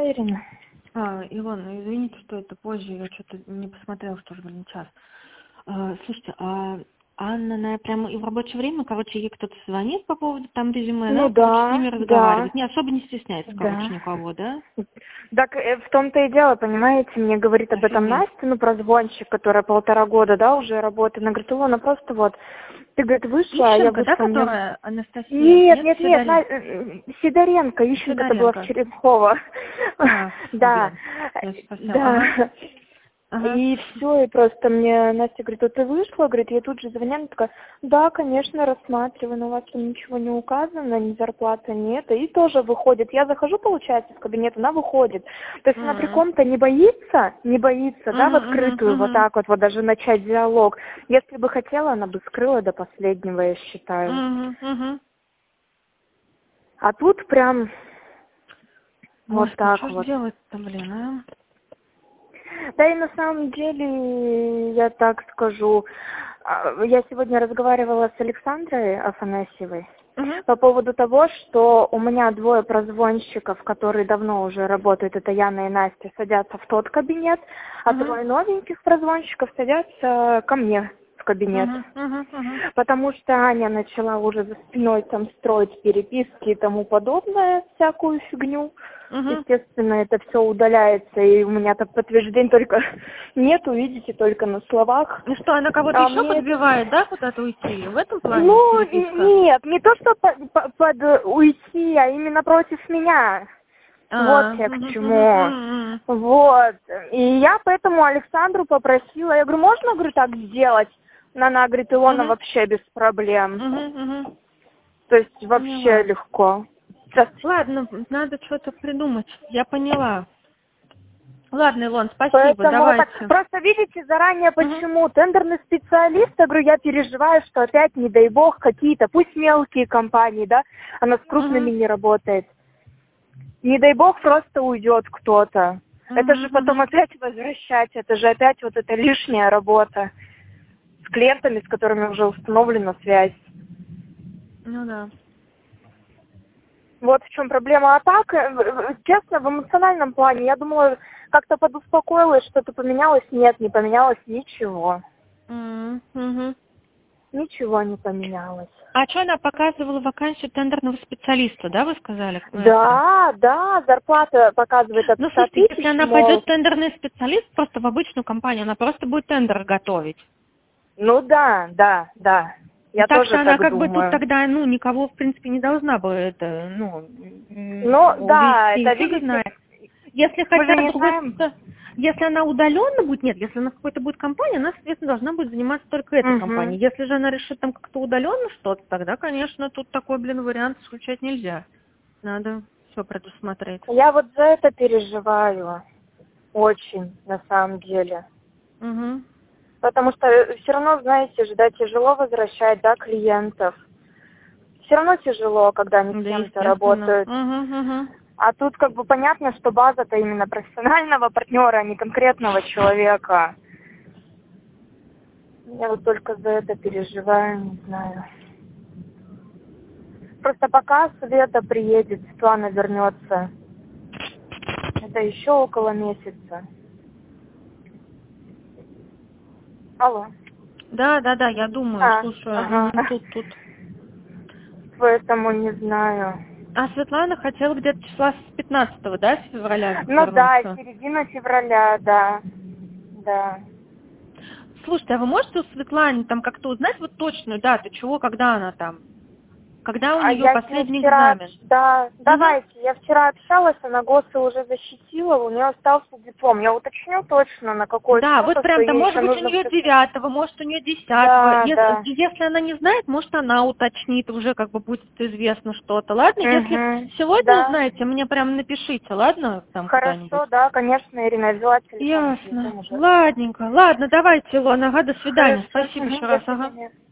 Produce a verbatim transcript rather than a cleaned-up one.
Да, Ирина. А, Илона, извините, что это позже, я что-то не посмотрела, что же, блин, час. А, слушайте, а Анна, она прямо и в рабочее время, короче, ей кто-то звонит по поводу там резюме, Ну она, короче, с да, ними да, разговаривает. Не особо не стесняется, короче, да. никого, да? Так э, в том-то и дело, понимаете, мне говорит об этом Офигеть. Настя, ну, прозвонщик, которая полтора года, да, уже работает. Она говорит, Илона, просто вот, ты, говорит, вышла, а я Ищенко, да, вышла, мне... которая Анастасия? Нет, Нет, нет, нет, Сидоренко? На... э, Сидоренко, Ищенко-то была в Сидоренко. Черепково. А, Да, блин, я совсем, ага, да. ага. И все, и просто мне Настя говорит, вот ты вышла, говорит, я тут же звоню, она такая, да, конечно, рассматриваю, но у вас там ничего не указано, ни зарплата нет, и тоже выходит. Я захожу, получается, в кабинет, она выходит. То есть она при М. ком-то не боится, не боится, да, в Мгм, мгм, открытую вот мгм. так вот, вот даже начать диалог. Если бы хотела, она бы скрыла до последнего, я считаю. Мгм, мгм. А тут прям вот Господи, так что ж вот. делать-то, блин, а? Да и на самом деле, я так скажу, а, я сегодня разговаривала с Александрой Афанасьевой Мгм, по поводу того, что у меня двое прозвонщиков, которые давно уже работают, это Яна и Настя, садятся в тот кабинет, а мгм, трое новеньких прозвонщиков садятся ко мне в кабинет. мгм, мгм, мгм. Потому что Аня начала уже за спиной там строить переписки и тому подобное, всякую фигню. Мгм. Естественно, это все удаляется, и у меня так подтверждений только нету, видите, только на словах. Ну что, она кого-то А еще мне это... подбивает, да, куда-то уйти? В этом плане Ну, переписка? нет, не то, что под, по- под уйти, а именно против меня. Вот А, я к мгм, мгм, чему. мгм, Вот. И я поэтому Александру попросила, я говорю, можно, говорю, так сделать? Она говорит, Илона, мгм, вообще без проблем. мгм, мгм. То есть вообще Поняла. легко. Сейчас. Ладно, надо что-то придумать. Я поняла. Ладно, Илон, спасибо, Поэтому так, давайте. просто видите заранее Мгм, почему. Тендерный специалист, я говорю, я переживаю, что опять, не дай бог, какие-то, пусть мелкие компании, да, она с крупными мгм, не работает. Не дай бог, просто уйдет кто-то. Это же мгм, потом мгм. опять возвращать, это же опять вот эта лишняя работа с клиентами, с которыми уже установлена связь. Ну да. Вот в чем проблема. А так, э, в- в- честно, в эмоциональном плане, я думала, как-то подуспокоилась, что-то поменялось. Нет, не поменялось ничего. М, мгм. Ничего не поменялось. А что она показывала вакансию тендерного специалиста, да, вы сказали? Это? Да, да, зарплата показывает от Ну, ста слушайте, если тысяч, она пойдет мол, тендерный специалист просто в обычную компанию, она просто будет тендер готовить. ну да, да, да. Я Так тоже что она так как бы тут думаю. тогда, ну, никого, в принципе, не должна бы это, ну, Ну м, да, увести. это Фиг видите, знает. Если мы же хотя не другой, знаем. спе- если она удаленно будет, нет, если она в какой-то будет компании, она, соответственно, должна будет заниматься только этой Угу. компанией. Если же она решит там как-то удаленно что-то, тогда, конечно, тут такой, блин, вариант исключать нельзя. Надо все предусмотреть. Я вот за это переживаю очень, на самом деле. Угу. Потому что все равно, знаете же, да, тяжело возвращать, да, клиентов. Все равно тяжело, когда они с Да, кем-то естественно. работают. Угу, угу. А тут как бы понятно, что база-то именно профессионального партнера, а не конкретного человека. Я вот только за это переживаю, не знаю. Просто пока Света приедет, Светлана вернется. Это еще около месяца. Алло. Да, да, да, я думаю, А, слушаю. ага. Мгм, тут, тут. Поэтому не знаю. А Светлана хотела где-то числа с пятнадцатого, да, с февраля Ну да, вернуться? середина февраля, да. Да. Слушайте, а вы можете у Светланы там как-то узнать вот точную дату, чего, когда она там? Когда у А нее я с ней последний вчера, экзамен? общ- да, Угу. давайте, я вчера общалась, она ГОСы уже защитила, у нее остался диплом. Я уточню точно, на какой Да, срок, вот а что прям-то, ей может еще быть, у нужно нее вписать. девятого, может, у нее десятого. Да, Если, да. если она не знает, может, она уточнит, уже как бы будет известно что-то. Ладно, если Угу. сегодня Да. узнаете, мне прям напишите, ладно, там куда-нибудь. Хорошо, да, конечно, Ирина, я взяла телефон, Ясно. телефон уже. Ладненько. Ладно, давайте, Илона, ага, до свидания. Хорошо, Спасибо угу, еще до раз, ага. свидания.